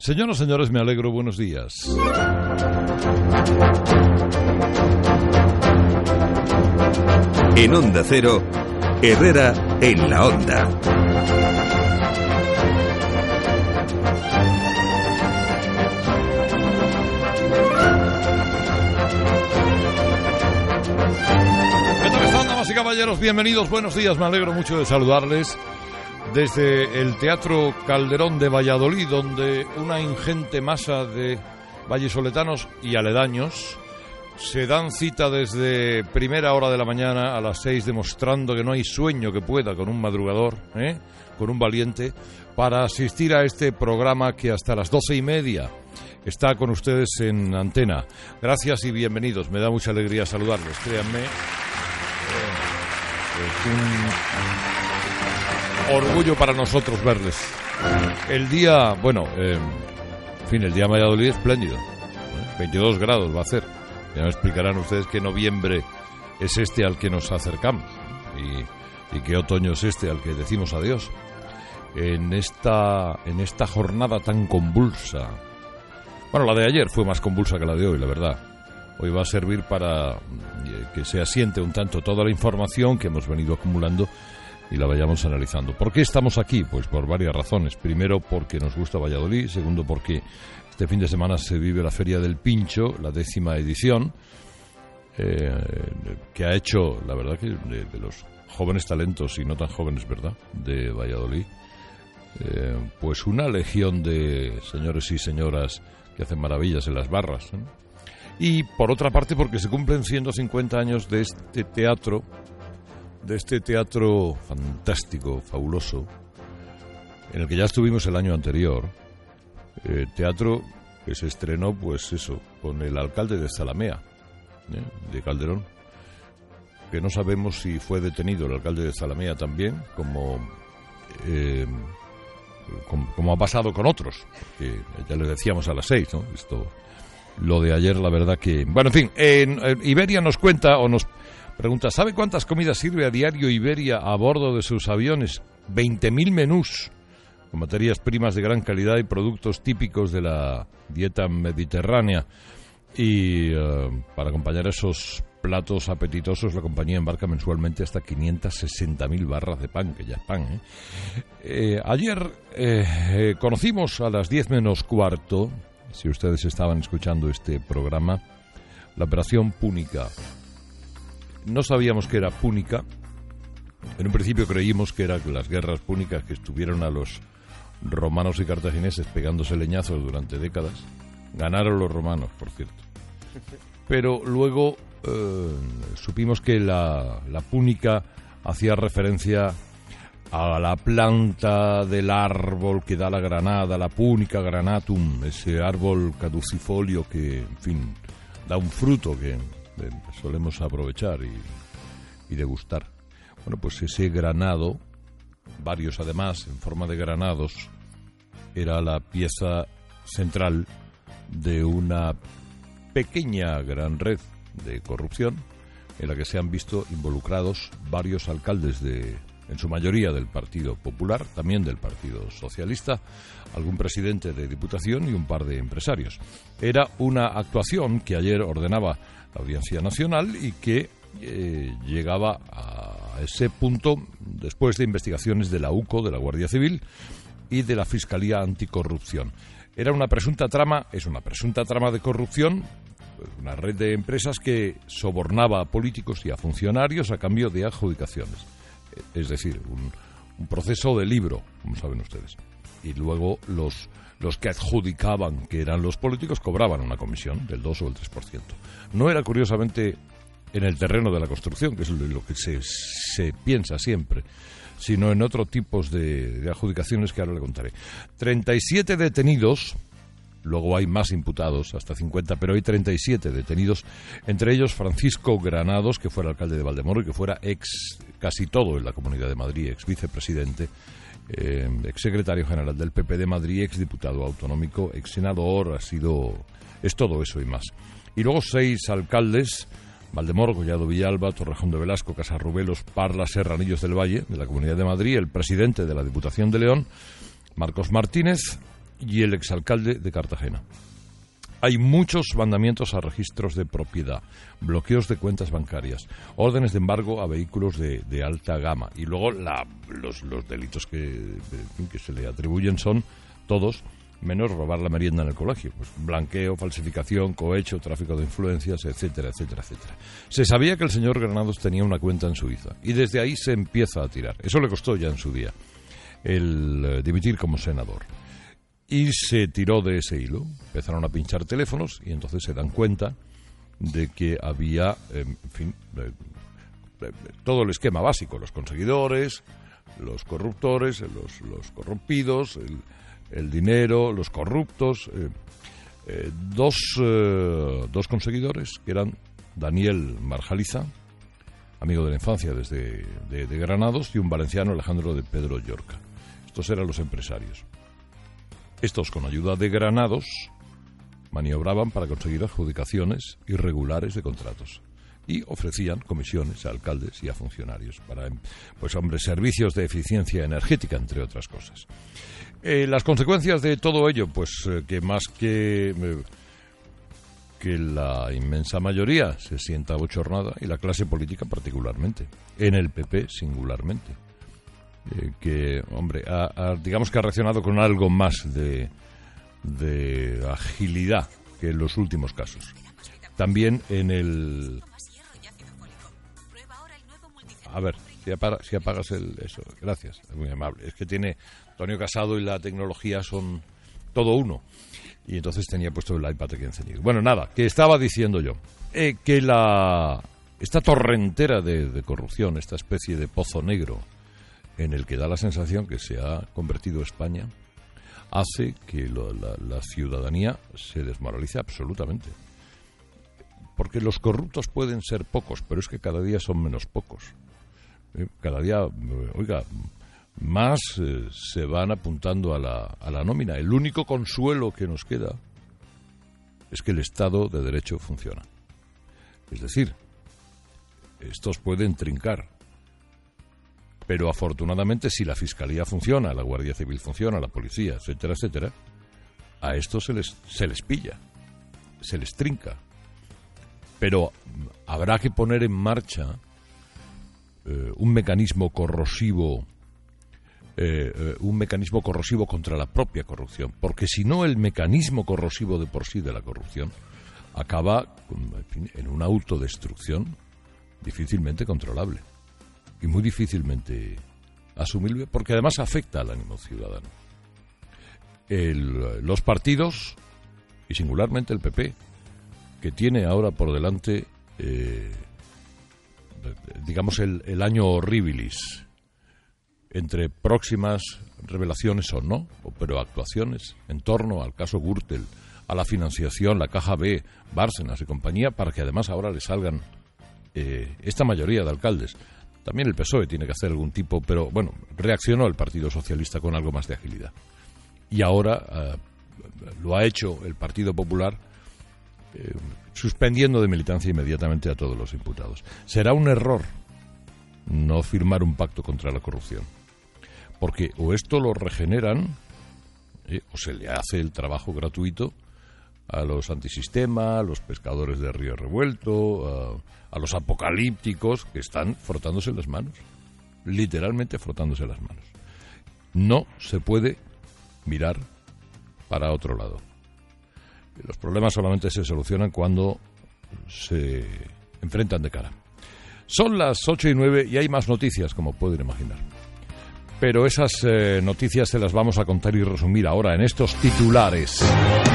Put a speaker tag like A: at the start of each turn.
A: Señoras, señores, me alegro, buenos días.
B: En Onda Cero, Herrera en la Onda.
A: ¿Qué tal están, damas y caballeros? Bienvenidos, buenos días, me alegro mucho de saludarles desde el Teatro Calderón de Valladolid, donde una ingente masa de vallisoletanos y aledaños se dan cita desde primera hora de la mañana a las 6, demostrando que no hay sueño que pueda con un madrugador, con un valiente, para asistir a este programa que hasta las 12:30 está con ustedes en antena. Gracias y bienvenidos, me da mucha alegría saludarles, créanme. Es un orgullo para nosotros verles. El día, el día de Valladolid espléndido, 22 grados va a hacer. Ya me explicarán ustedes qué noviembre es este al que nos acercamos y qué otoño es este al que decimos adiós. En esta jornada tan convulsa. Bueno, la de ayer fue más convulsa que la de hoy, la verdad. Hoy va a servir para que se asiente un tanto toda la información que hemos venido acumulando y la vayamos analizando. ¿Por qué estamos aquí? Pues por varias razones. Primero, porque nos gusta Valladolid. Segundo, porque este fin de semana se vive la Feria del Pincho, la 10ª edición, que ha hecho, la verdad, que de los jóvenes talentos y no tan jóvenes, ¿verdad?, de Valladolid, pues una legión de señores y señoras que hacen maravillas en las barras, ¿no? Y por otra parte, porque se cumplen 150 años de este teatro fantástico, fabuloso, en el que ya estuvimos el año anterior. Teatro que se estrenó, pues eso, con el alcalde de Zalamea, de Calderón, que no sabemos si fue detenido el alcalde de Zalamea también, como ha pasado con otros, que ya les decíamos a las 6, ¿no? Lo de ayer, la verdad que... Bueno, en fin, Iberia nos cuenta o nos pregunta, ¿sabe cuántas comidas sirve a diario Iberia a bordo de sus aviones? 20.000 menús, con materias primas de gran calidad y productos típicos de la dieta mediterránea. Y para acompañar esos platos apetitosos, la compañía embarca mensualmente hasta 560.000 barras de pan, que ya es pan, Ayer conocimos a las 10 menos cuarto, si ustedes estaban escuchando este programa, la operación Púnica. No sabíamos que era púnica. En un principio creímos que eran las guerras púnicas que estuvieron a los romanos y cartagineses pegándose leñazos durante décadas. Ganaron los romanos, por cierto. Pero luego supimos que la púnica hacía referencia a la planta del árbol que da la granada, la Punica granatum, ese árbol caducifolio que, en fin, da un fruto que solemos aprovechar y degustar. Bueno, pues ese granado, varios además, en forma de granados, era la pieza central de una pequeña gran red de corrupción en la que se han visto involucrados varios alcaldes en su mayoría del Partido Popular, también del Partido Socialista, algún presidente de Diputación y un par de empresarios. Era una actuación que ayer ordenaba la Audiencia Nacional y que llegaba a ese punto después de investigaciones de la UCO, de la Guardia Civil y de la Fiscalía Anticorrupción. Era una presunta trama, es una presunta trama de corrupción, una red de empresas que sobornaba a políticos y a funcionarios a cambio de adjudicaciones. Es decir, un proceso de libro, como saben ustedes. Y luego los que adjudicaban, que eran los políticos, cobraban una comisión del 2 o el 3%. No era, curiosamente, en el terreno de la construcción, que es lo que se piensa siempre, sino en otros tipos de adjudicaciones que ahora le contaré. 37 detenidos, luego hay más imputados, hasta 50, pero hay 37 detenidos, entre ellos Francisco Granados, que fuera alcalde de Valdemoro y que fuera casi todo en la Comunidad de Madrid, ex vicepresidente, ex secretario general del PP de Madrid, ex diputado autonómico, ex senador, es todo eso y más. Y luego 6 alcaldes: Valdemoro, Collado Villalba, Torrejón de Velasco, Casarrubelos, Parla, Serranillos del Valle, de la Comunidad de Madrid, el presidente de la Diputación de León, Marcos Martínez, y el exalcalde de Cartagena. Hay muchos mandamientos a registros de propiedad, bloqueos de cuentas bancarias, órdenes de embargo a vehículos de alta gama. Y luego los delitos que se le atribuyen son todos, menos robar la merienda en el colegio. Pues blanqueo, falsificación, cohecho, tráfico de influencias, etcétera, etcétera, etcétera. Se sabía que el señor Granados tenía una cuenta en Suiza y desde ahí se empieza a tirar. Eso le costó ya en su día el dimitir como senador. Y se tiró de ese hilo, empezaron a pinchar teléfonos y entonces se dan cuenta de que había, en fin, todo el esquema básico, los conseguidores, los corruptores, los corrompidos, el dinero, los corruptos, dos conseguidores que eran Daniel Marjaliza, amigo de la infancia desde de Granados, y un valenciano, Alejandro de Pedro Llorca. Estos eran los empresarios. Estos, con ayuda de Granados, maniobraban para conseguir adjudicaciones irregulares de contratos y ofrecían comisiones a alcaldes y a funcionarios para, pues hombre, servicios de eficiencia energética, entre otras cosas. Las consecuencias de todo ello, pues que más que la inmensa mayoría se sienta abochornada, y la clase política particularmente, en el PP singularmente. Que, hombre, digamos que ha reaccionado con algo más de agilidad que en los últimos casos. También en el... A ver, si apagas eso. Gracias, es muy amable. Es que tiene Antonio Casado y la tecnología son todo uno. Y entonces tenía puesto el iPad aquí encendido. Bueno, nada, que estaba diciendo yo. Que esta torrentera de corrupción, esta especie de pozo negro en el que da la sensación que se ha convertido España, hace que la ciudadanía se desmoralice absolutamente. Porque los corruptos pueden ser pocos, pero es que cada día son menos pocos. Cada día, más se van apuntando a la nómina. El único consuelo que nos queda es que el Estado de Derecho funciona. Es decir, estos pueden trincar, pero afortunadamente si la Fiscalía funciona, la Guardia Civil funciona, la Policía, etcétera, etcétera, a estos se les pilla, se les trinca. Pero habrá que poner en marcha un mecanismo corrosivo contra la propia corrupción, porque si no, el mecanismo corrosivo de por sí de la corrupción acaba en una autodestrucción difícilmente controlable y muy difícilmente asumible, porque además afecta al ánimo ciudadano. Los partidos, y singularmente el PP, que tiene ahora por delante, digamos, el año horribilis, entre próximas revelaciones o no, pero actuaciones en torno al caso Gürtel, a la financiación, la Caja B, Bárcenas y compañía, para que además ahora le salgan esta mayoría de alcaldes. También el PSOE tiene que hacer algún tipo, pero bueno, reaccionó el Partido Socialista con algo más de agilidad. Y ahora lo ha hecho el Partido Popular, suspendiendo de militancia inmediatamente a todos los imputados. Será un error no firmar un pacto contra la corrupción, porque o esto lo regeneran, o se le hace el trabajo gratuito a los antisistema, a los pescadores de río revuelto, a los apocalípticos que están frotándose las manos, literalmente frotándose las manos. No se puede mirar para otro lado. Los problemas solamente se solucionan cuando se enfrentan de cara. Son las 8:09 y hay más noticias, como pueden imaginar. Pero esas noticias se las vamos a contar y resumir ahora en estos titulares.